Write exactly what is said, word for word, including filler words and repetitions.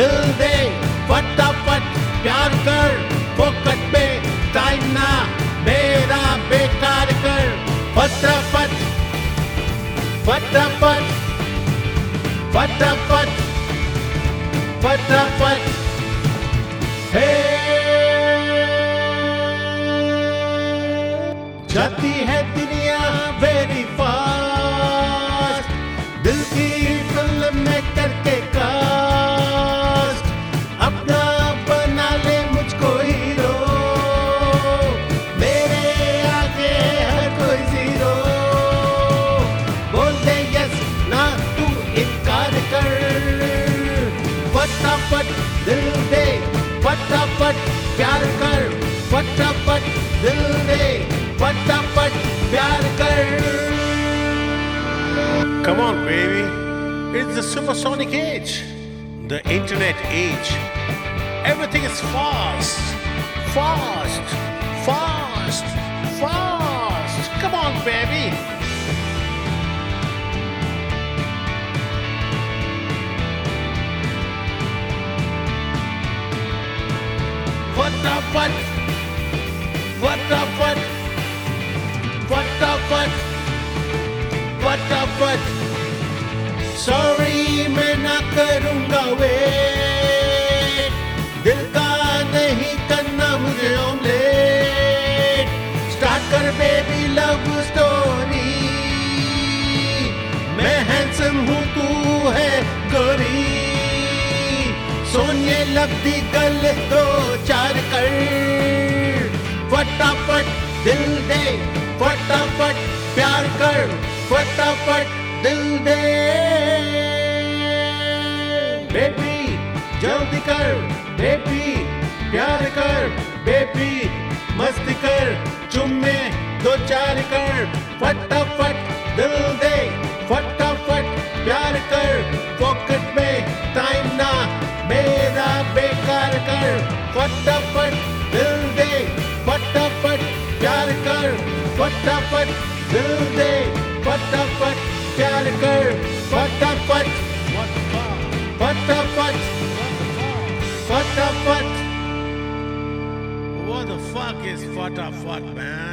दिल दे फटाफट प्यार कर, फोकट पे टाइम ना मेरा बेकार कर, फटाफट फटाफट फटाफट फटाफट हे जाती है दुनिया वेरी फास्ट, दिल की फिल्म में करके कास्ट, अपना बना ले मुझको हीरो, मेरे आगे हर कोई जीरो, बोल दे यस ना तू इनकार कर, फटाफट दिल दे फटाफट प्यार कर, फटाफट दिल दे फटाफट प्यार कर. Come on, baby. It's the supersonic age, the internet age. Everything is fast, fast, fast, fast. Come on, baby. फटाफट फटाफट फटाफट फटाफट सॉरी मैं ना करूंगा वेट, दिल का नहीं करना मुझे ऑमलेट, स्टार्ट कर बेबी लव स्टोरी, मैं हैंडसम हूँ तू है गोरी, सोनिए लगती गल दो चार कर, फटाफट दिल दे फटाफट प्यार कर, फटाफट दिल दे बेबी जल्दी कर, बेबी प्यार कर, बेबी मस्ती कर, चुम्मे दो चार कर, फटाफट दिल दे फटाफट प्यार कर, पॉकेट में टाइम ना मेरा बेकार कर, फटाफट दिल दे फटाफट प्यार कर, फटाफट दिल दे फटाफट प्यार कर, फटाफट फटाफट फटाफट. What the fuck is फटाफट, man?